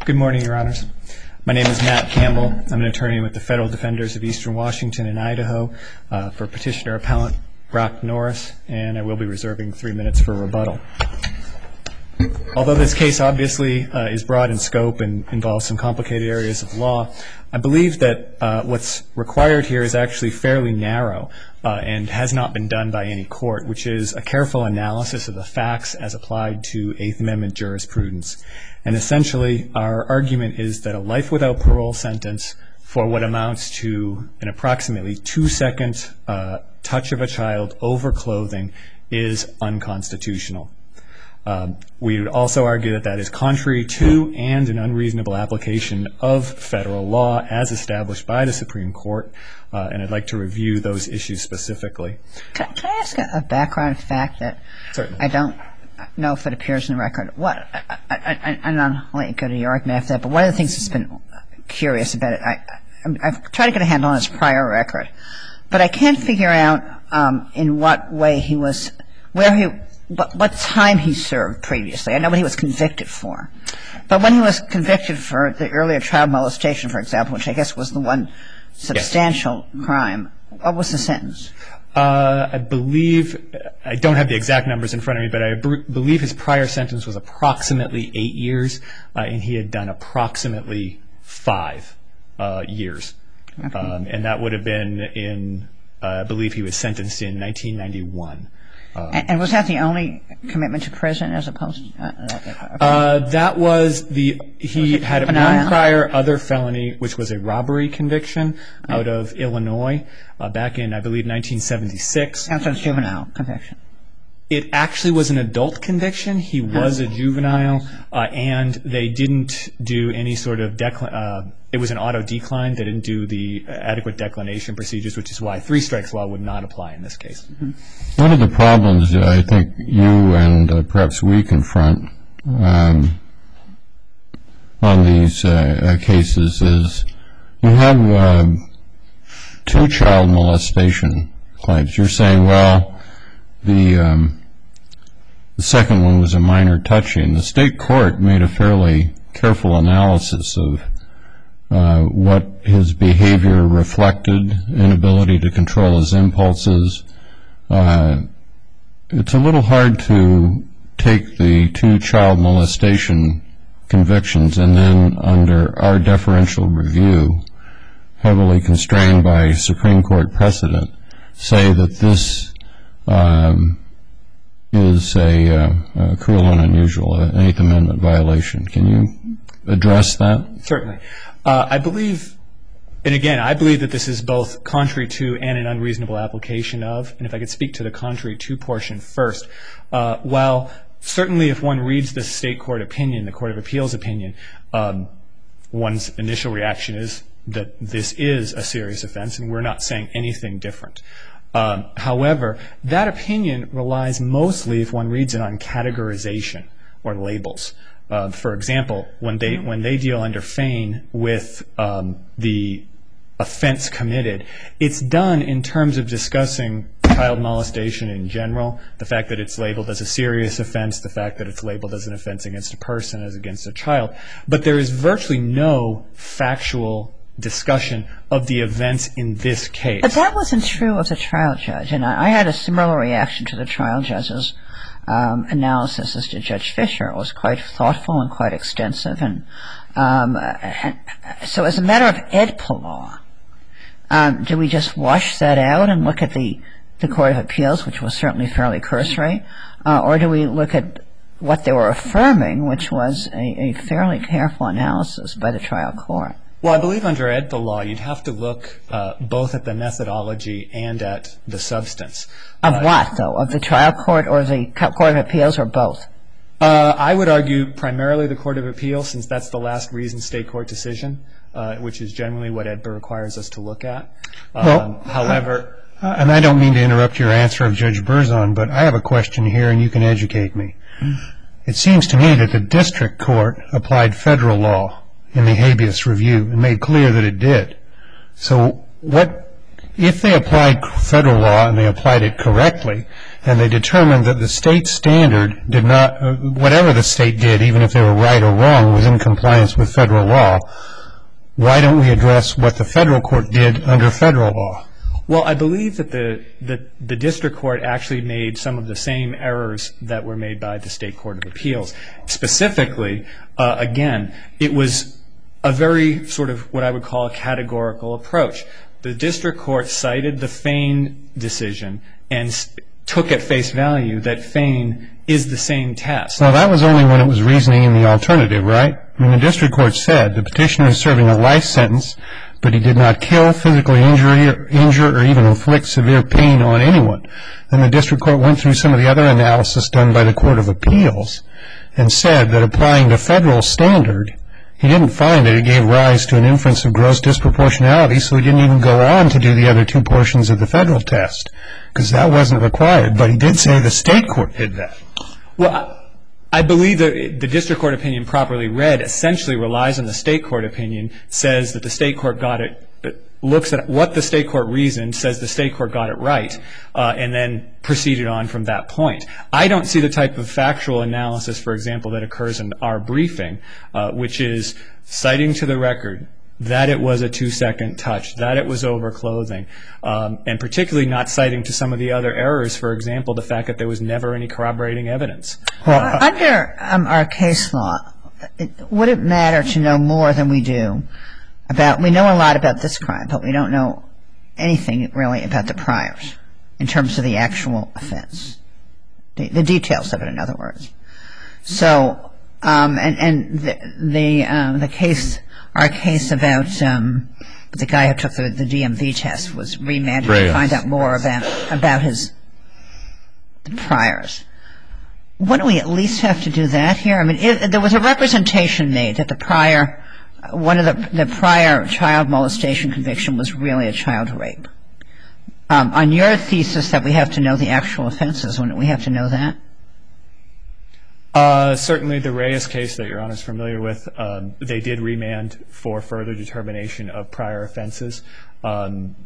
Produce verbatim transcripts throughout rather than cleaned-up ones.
Good morning, Your Honors. My name is Matt Campbell. I'm an attorney with the Federal Defenders of Eastern Washington and Idaho uh, for Petitioner Appellant Brock Norris, and I will be reserving three minutes for rebuttal. Although this case obviously uh, is broad in scope and involves some complicated areas of law, I believe that uh, what's required here is actually fairly narrow uh, and has not been done by any court, which is a careful analysis of the facts as applied to Eighth Amendment jurisprudence. And essentially, our argument is that a life without parole sentence for what amounts to an approximately two-second uh, touch of a child over clothing is unconstitutional. Um, we would also argue that that is contrary to and an unreasonable application of federal law as established by the Supreme Court, uh, and I'd like to review those issues specifically. Can, can I ask a, a background fact that Certainly. I don't know if it appears in the record? What I, I, I, I'm not going to go to your argument after that, but one of the things that's been curious about it, I, I, I've tried to get a handle on his prior record, but I can't figure out um, in what way he was, where he, what, what time he served previously. I know what he was convicted for. But when he was convicted for the earlier child molestation, for example, which I guess was the one substantial yes. crime, what was the sentence? Uh, I believe, I don't have the exact numbers in front of me, but I b- believe his prior sentence was approximately eight years, uh, and he had done approximately five uh, years. Okay. Um, and that would have been in, uh, I believe he was sentenced in nineteen ninety-one. Um, and, and was that the only commitment to prison as opposed to? Uh, uh, that was the, he was had one prior other felony, which was a robbery conviction right. out of Illinois uh, back in, I believe, nineteen seventy-six. That was a juvenile conviction. It actually was an adult conviction. He was a juvenile, uh, and they didn't do any sort of, decl- uh, it was an auto decline. They didn't do the adequate declination procedures, which is why three strikes law would not apply in this case. Mm-hmm. One of the problems I think you and uh, perhaps we confront um, on these uh, cases is you have um, two child molestation claims. You're saying, well, The, um, the second one was a minor touching. The state court made a fairly careful analysis of uh, what his behavior reflected, inability to control his impulses. Uh, it's a little hard to take the two child molestation convictions and then under our deferential review, heavily constrained by Supreme Court precedent, say that this Um, is a, uh, a cruel and unusual uh, Eighth Amendment violation. Can you address that? Certainly. Uh, I believe, and again, I believe that this is both contrary to and an unreasonable application of, and if I could speak to the contrary to portion first, uh, while certainly if one reads the state court opinion, the Court of Appeals opinion, um, one's initial reaction is that this is a serious offense and we're not saying anything different. Um, however, that opinion relies mostly, if one reads it, on categorization or labels. Uh, for example, when they when they deal under Fain with um, the offense committed, it's done in terms of discussing child molestation in general, the fact that it's labeled as a serious offense, the fact that it's labeled as an offense against a person as against a child. But there is virtually no factual discussion of the events in this case. But that wasn't true of the trial judge, and I, I had a similar reaction to the trial judge's um, analysis as to Judge Fisher. It was quite thoughtful and quite extensive, and, um, and so as a matter of EDPA law, um, do we just wash that out and look at the, the Court of Appeals, which was certainly fairly cursory, uh, or do we look at what they were affirming, which was a, a fairly careful analysis by the trial court? Well, I believe under EDPA law, you'd have to look uh, both at the methodology and at the substance. Of uh, what, though? Of the trial court or the Court of Appeals, or both? Uh, I would argue primarily the Court of Appeals, since that's the last reasoned state court decision, uh, which is generally what EDPA requires us to look at. Um, well, however... Uh, and I don't mean to interrupt your answer of Judge Berzon, but I have a question here, and you can educate me. It seems to me that the district court applied federal law in the habeas review and made clear that it did. So what if they applied federal law and they applied it correctly, and they determined that the state standard did not, uh, whatever the state did, even if they were right or wrong, was in compliance with federal law, why don't we address what the federal court did under federal law? Well, I believe that the, the, the district court actually made some of the same errors that were made by the State Court of Appeals. Specifically, uh, again, it was a very sort of what I would call a categorical approach. The district court cited the Fain decision and s- took at face value that Fain is the same test. Well, that was only when it was reasoning in the alternative, right? I mean, the district court said the petitioner is serving a life sentence, but he did not kill, physically injure, or injure, or even inflict severe pain on anyone. Then the district court went through some of the other analysis done by the Court of Appeals and said that applying the federal standard, he didn't find that it gave rise to an inference of gross disproportionality, so he didn't even go on to do the other two portions of the federal test, because that wasn't required. But he did say the state court did that. Well, I believe that the district court opinion properly read essentially relies on the state court opinion, says that the state court got it, looks at what the state court reasoned, says the state court got it right, uh, and then proceeded on from that point. I don't see the type of factual analysis, for example, that occurs in our briefing, uh, which is citing to the record that it was a two-second touch, that it was over clothing, um, and particularly not citing to some of the other errors, for example, the fact that there was never any corroborating evidence. Well, uh, under um, our case law, it, would it matter to know more than we do about, we know a lot about this crime, but we don't know anything really about the priors in terms of the actual offense, the, the details of it, in other words. So, um, and, and the, the, um, the case, our case about um, the guy who took the, the D M V test was remanded Reyes. to find out more about, about his the priors. Wouldn't we at least have to do that here? I mean, it, there was a representation made that the prior, one of the, the prior child molestation conviction was really a child rape. Um, on your thesis that we have to know the actual offenses, wouldn't we have to know that? Uh, certainly the Reyes case that Your Honor is familiar with, um, they did remand for further determination of prior offenses. Um,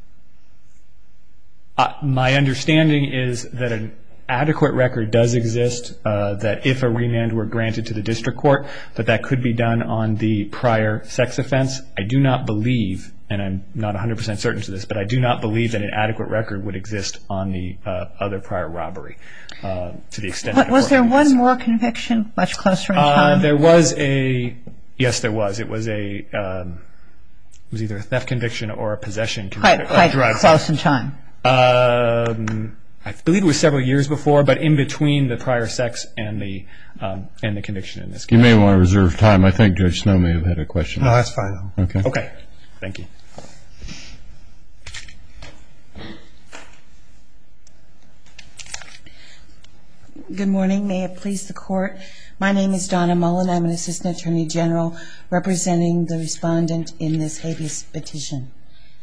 uh, my understanding is that an adequate record does exist, uh, that if a remand were granted to the district court, that that could be done on the prior sex offense. I do not believe, and I'm not one hundred percent certain to this, but I do not believe that an adequate record would exist on the uh, other prior robbery uh, to the extent what, that was there one more conviction much closer in time? Uh, there was a, yes, there was. It was a, um, it was either a theft conviction or a possession conviction. Quite, quite close in time. Um, I believe it was several years before, but in between the prior sex and the um, and the conviction in this case. You may want to reserve time. I think Judge Snow may have had a question. No, that's fine. Okay. Okay. Thank you. Good morning. May it please the Court. My name is Donna Mullen. I'm an Assistant Attorney General representing the respondent in this habeas petition.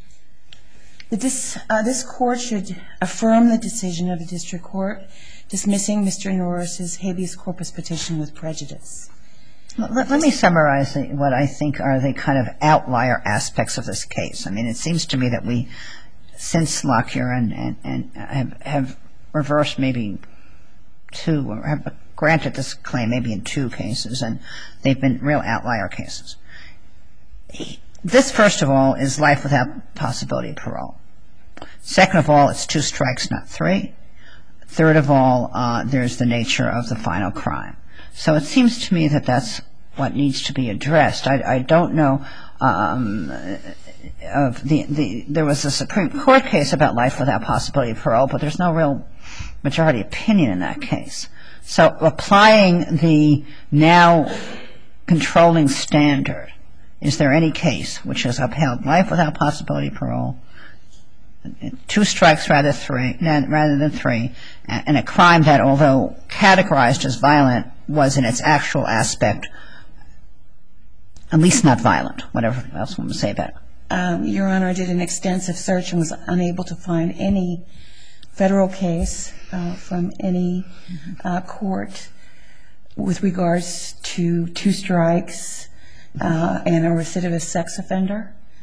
This, uh, this Court should affirm the decision of the District Court dismissing Mister Norris's habeas corpus petition with prejudice. Let, let me summarize the, what I think are the kind of outlier aspects of this case. I mean, it seems to me that we, since Lockyer and, and, and have, have reversed maybe two, or have granted this claim maybe in two cases, and they've been real outlier cases. This, first of all, is life without possibility of parole. Second of all, it's two strikes, not three. Third of all, uh, there's the nature of the final crime. So it seems to me that that's what needs to be addressed. I, I don't know um, of the, the there was a Supreme Court case about life without possibility of parole, but there's no real majority opinion in that case. So applying the now controlling standard, is there any case which has upheld life without possibility of parole, two strikes rather three rather than three, and a crime that, although categorized as violent, was in its actual aspect at least not violent, whatever else one would say about it? Um, Your Honor, I did an extensive search and was unable to find any federal case uh, from any uh, court with regards to two strikes uh, and a recidivist sex offender.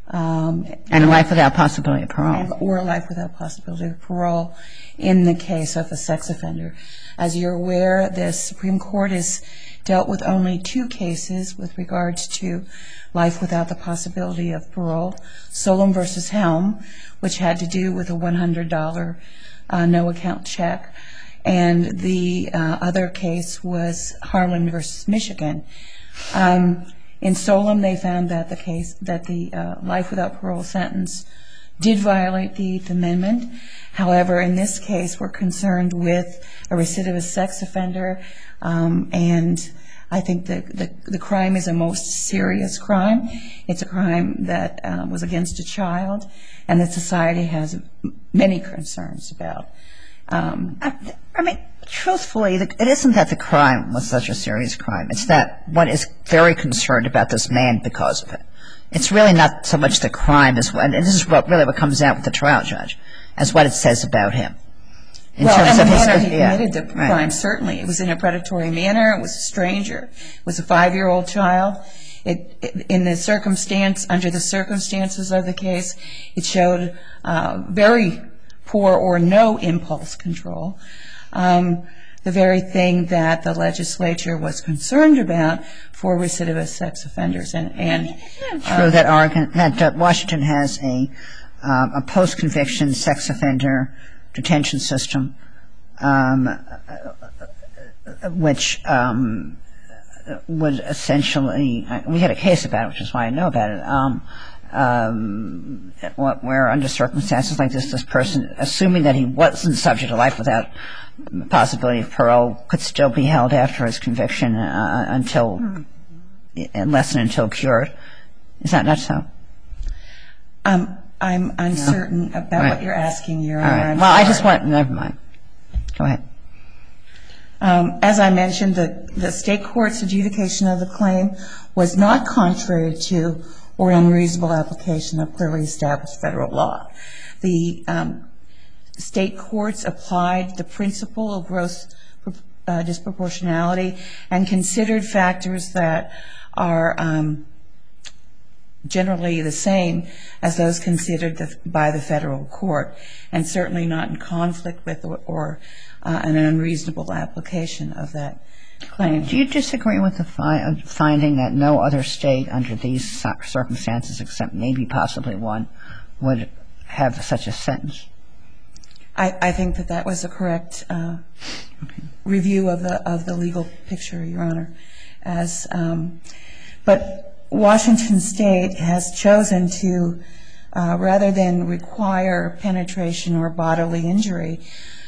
Um, and life without possibility of parole. Or life without possibility of parole in the case of a sex offender. As you're aware, the Supreme Court has dealt with only two cases with regards to life without the possibility of parole. Solem versus Helm, which had to do with a one hundred dollars uh, no-account check. And the uh, other case was Harlan versus Michigan. Um, in Solem, they found that the case, that the uh, life without parole sentence did violate the Eighth Amendment. However, in this case, we're concerned with a recidivist sex offender, um, and I think the, the, the crime is a most serious crime. It's a crime that uh, was against a child, and that society has many concerns about. Um, I, I mean, truthfully, the, it isn't that the crime was such a serious crime. It's that one is very concerned about this man because of it. It's really not so much the crime as what, and this is what really what comes out with the trial judge, as what it says about him. In well, terms and of the his, manner he yeah, committed the right. crime, certainly. It was in a predatory manner. It was a stranger. It was a five-year-old child. It, it, in the circumstance, under the circumstances of the case, it showed uh, very poor or no impulse control. Um, the very thing that the legislature was concerned about for recidivist sex offenders. And, and uh, true that Oregon, that uh, Washington has a um, a post-conviction sex offender detention system, um, which um, would essentially, we had a case about it, which is why I know about it, um, um, where under circumstances like this, this person, assuming that he wasn't subject to life without possibility of parole, could still be held after his conviction uh, until, unless and until cured. Is that not so? Um, I'm uncertain no. about right. what you're asking, Your All Honor. right. I'm well, sorry. I just want, never mind. Go ahead. Um, as I mentioned, the, the state court's adjudication of the claim was not contrary to or unreasonable application of clearly established federal law. The um, state courts applied the principle of gross uh, disproportionality and considered factors that are um, generally the same as those considered the, by the federal court, and certainly not in conflict with or, or uh, an unreasonable application of that claim. Do you disagree with the fi- finding that no other state under these circumstances, except maybe possibly one, would have such a sentence? I, I think that that was a correct uh, okay. review of the of the legal picture, Your Honor. As, um, but Washington State has chosen to, uh, rather than require penetration or bodily injury,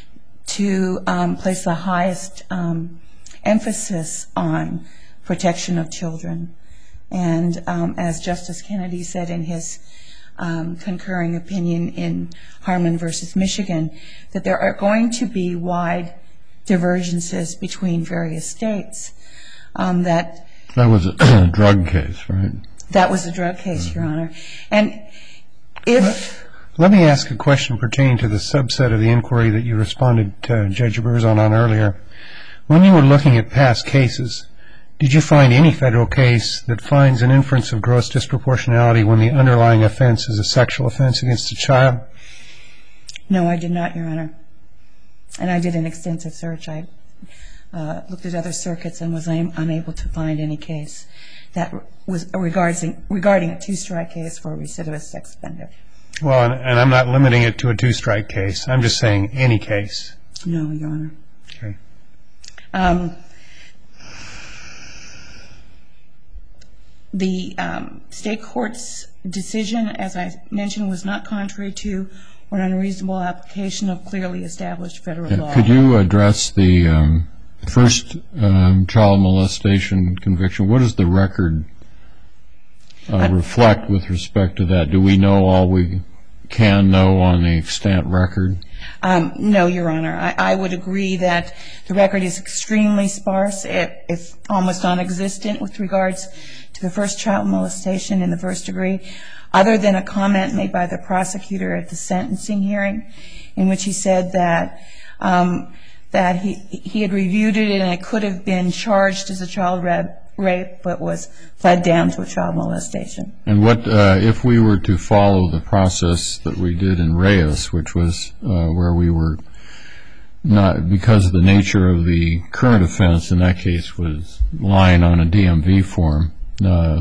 to um, place the highest um, emphasis on protection of children. And um, as Justice Kennedy said in his um, concurring opinion in Harlan versus Michigan, that there are going to be wide divergences between various states. Um, that that was a drug case, right? That was a drug case, mm-hmm. Your Honor. And if... Let me ask a question pertaining to the subset of the inquiry that you responded to Judge Berzon on earlier. When you were looking at past cases, did you find any federal case that finds an inference of gross disproportionality when the underlying offense is a sexual offense against a child? No, I did not, Your Honor. And I did an extensive search. I uh, looked at other circuits and was un- unable to find any case that was regarding, regarding a two-strike case for a recidivist sex offender. Well, and, and I'm not limiting it to a two-strike case. I'm just saying any case. No, Your Honor. Okay. Um, the um, state court's decision, as I mentioned, was not contrary to or an unreasonable application of clearly established federal Yeah. law. Could you address the um, first um, child molestation conviction? What does the record uh, reflect with respect to that? Do we know all we can know on the extant record? Um, no, Your Honor. I, I would agree that the record is extremely sparse, it, if almost non-existent, with regards to the first child molestation in the first degree, other than a comment made by the prosecutor at the sentencing hearing, in which he said that um, that he he had reviewed it and it could have been charged as a child rape, but was fled down to a child molestation. And what uh, if we were to follow the process that we did in Reyes, which was uh, where we were not, because of the nature of the current offense, in that case was lying on a D M V form, uh,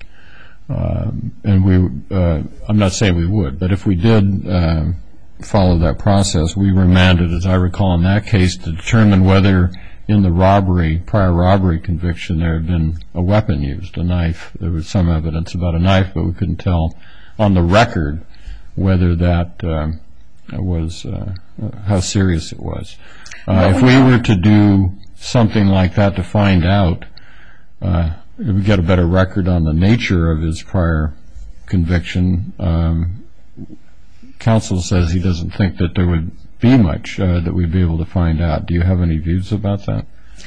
uh, and we, uh, I'm not saying we would, but if we did uh, follow that process, we remanded, as I recall in that case, to determine whether in the robbery, prior robbery conviction, there had been a weapon used, a knife. There was some evidence about a knife, but we couldn't tell on the record whether that um, was, uh, how serious it was. Uh, if we were to do something like that to find out, uh, if we get a better record on the nature of his prior conviction, um, counsel says he doesn't think that there would be much uh, that we'd be able to find out. Do you have any views about that?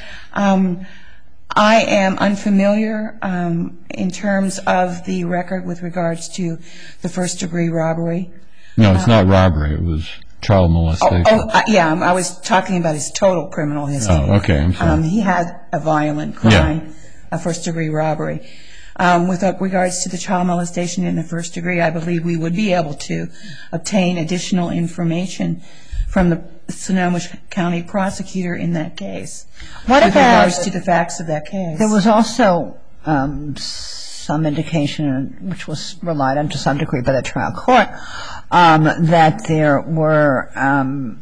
Um, I am unfamiliar um, in terms of the record with regards to the first degree robbery. No, it's uh, not robbery. It was child molestation. Oh, oh uh, yeah, I was talking about his total criminal history. Oh, okay. I'm sorry. Um, he had a violent crime, yeah. a first degree robbery. Um, with regards to the child molestation in the first degree, I believe we would be able to obtain additional information from the Sonoma County prosecutor in that case. What with about, regards to the facts of that case? There was also um, some indication, which was relied on to some degree by the trial court, um, that there were um,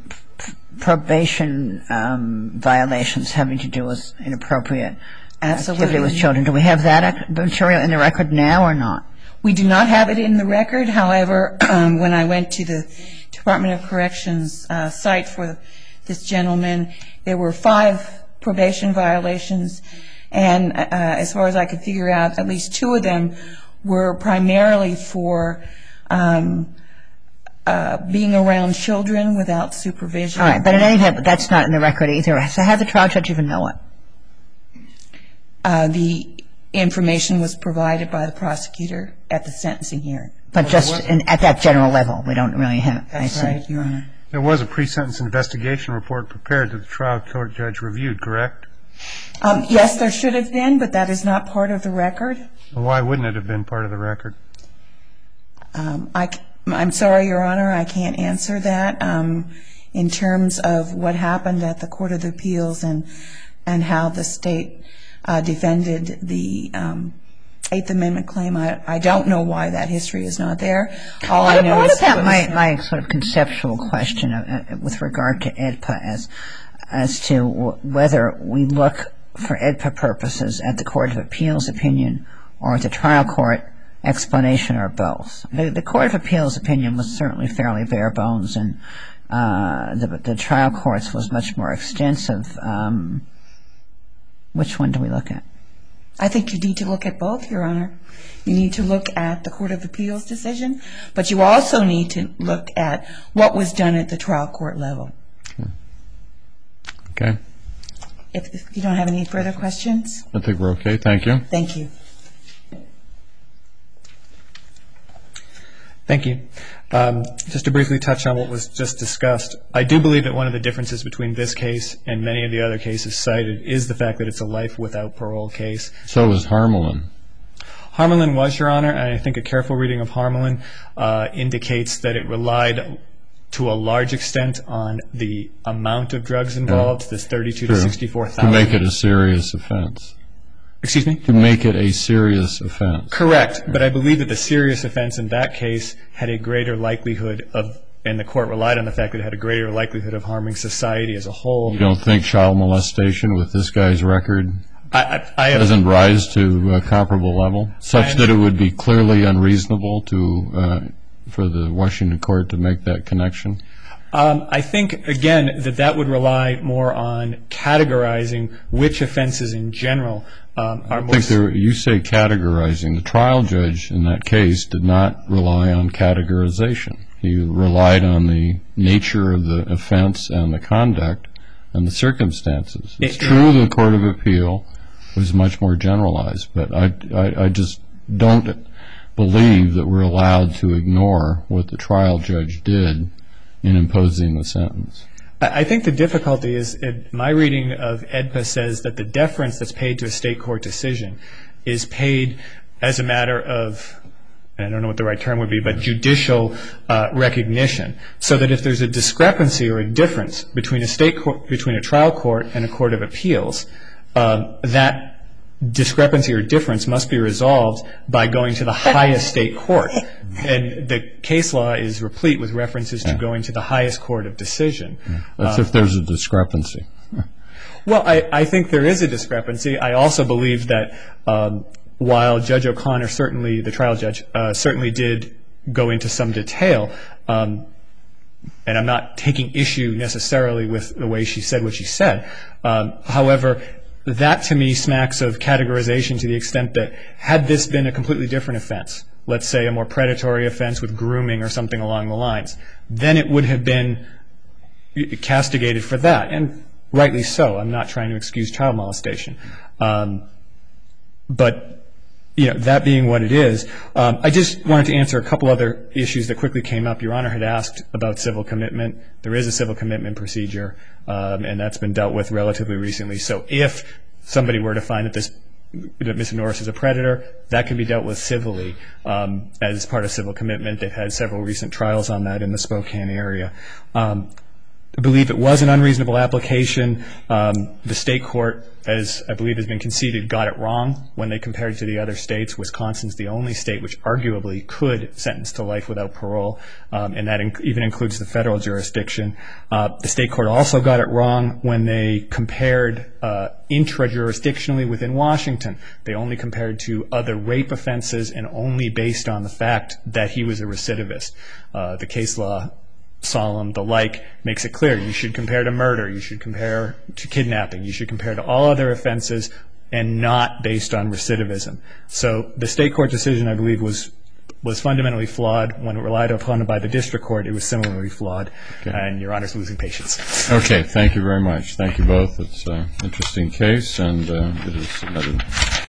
probation um, violations having to do with inappropriate Absolutely. activity with children. Do we have that material in the record now or not? We do not have it in the record. However, um, when I went to the Department of Corrections uh, site for this gentleman, there were five probation violations, and uh, as far as I could figure out, at least two of them were primarily for um, uh, being around children without supervision. All right, but in any event, that's not in the record either. So how did the trial judge even know it? Uh, the information was provided by the prosecutor at the sentencing hearing. But just in, at that general level, we don't really have. That's right, Your Honor. There was a pre-sentence investigation report prepared that the trial court judge reviewed, correct? Um, yes, there should have been, but that is not part of the record. Well, why wouldn't it have been part of the record? Um, I, I'm sorry, Your Honor, I can't answer that. Um, in terms of what happened at the Court of Appeals and and how the state uh, defended the um, Eighth Amendment claim, I, I don't know why that history is not there. All I know what is about my, my sort of conceptual question uh, with regard to E D P A as as to w whether we look for E D P A purposes at the Court of Appeals opinion or at the trial court explanation or both? The, the Court of Appeals opinion was certainly fairly bare bones, and uh, the, the trial court's was much more extensive. Um, which one do we look at? I think you need to look at both, Your Honor. You need to look at the Court of Appeals decision, but you also need to look at what was done at the trial court level. Okay. If, if you don't have any further questions. I think we're okay. Thank you. Thank you. Thank you. Um, just to briefly touch on what was just discussed, I do believe that one of the differences between this case and many of the other cases cited is the fact that it's a life without parole case. So was Harmelin. Harmelin was, Your Honor, and I think a careful reading of Harmelin uh, indicates that it relied to a large extent on the amount of drugs involved, yeah. this thirty-two to sixty-four thousand. To make it a serious offense. Excuse me? To make it a serious offense. Correct, but I believe that the serious offense in that case had a greater likelihood of, and the court relied on the fact that it had a greater likelihood of harming society as a whole. You don't think child molestation with this guy's record I, I, I doesn't rise to a comparable level, such that it would be clearly unreasonable to uh, for the Washington court to make that connection? Um, I think, again, that that would rely more on categorizing which offenses in general um, are I most... think there, you say categorizing. The trial judge in that case did not rely on categorization. He relied on the nature of the offense and the conduct and the circumstances. It's it, true the Court of Appeal was much more generalized, but I, I, I just don't believe that we're allowed to ignore what the trial judge did in imposing the sentence. I think the difficulty is, it, my reading of E D P A says that the deference that's paid to a state court decision is paid as a matter of, I don't know what the right term would be, but judicial uh, recognition. So that if there's a discrepancy or a difference between a state court, between a trial court and a court of appeals, um, that discrepancy or difference must be resolved by going to the highest state court. And the case law is replete with references to going to the highest court of decision. That's um, if there's a discrepancy. Well, I, I think there is a discrepancy. I also believe that um, while Judge O'Connor certainly, the trial judge, uh, certainly did go into some detail, um, and I'm not taking issue necessarily with the way she said what she said. Um, however, that to me smacks of categorization to the extent that had this been a completely different offense, let's say a more predatory offense with grooming or something along the lines, then it would have been castigated for that, and rightly so. I'm not trying to excuse child molestation. Um, but you know, that being what it is, um, I just wanted to answer a couple other issues that quickly came up. Your Honor had asked about civil commitment. There is a civil commitment procedure, um, and that's been dealt with relatively recently. So if somebody were to find that this that Mister Norris is a predator, that can be dealt with civilly um, as part of civil commitment. They've had several recent trials on that in the Spokane area. Um, I believe it was an unreasonable application. Um, the state court, as I believe has been conceded, got it wrong when they compared to the other states. Wisconsin's the only state which arguably could sentence to life without parole, um, and that inc- even includes the federal jurisdiction. Uh, the state court also got it wrong when they compared uh, intra-jurisdictionally within Washington. They only compared to other rape offenses and only based on the fact that he was a recidivist. Uh, the case law, Solemn, the like, makes it clear you should compare to murder, you should compare to kidnapping, you should compare to all other offenses and not based on recidivism. So the state court decision, I believe, was was fundamentally flawed. When it relied upon by the district court, it was similarly flawed. Okay. And Your Honor's losing patience. Okay, thank you very much. Thank you both. It's an interesting case, and uh, it is submitted.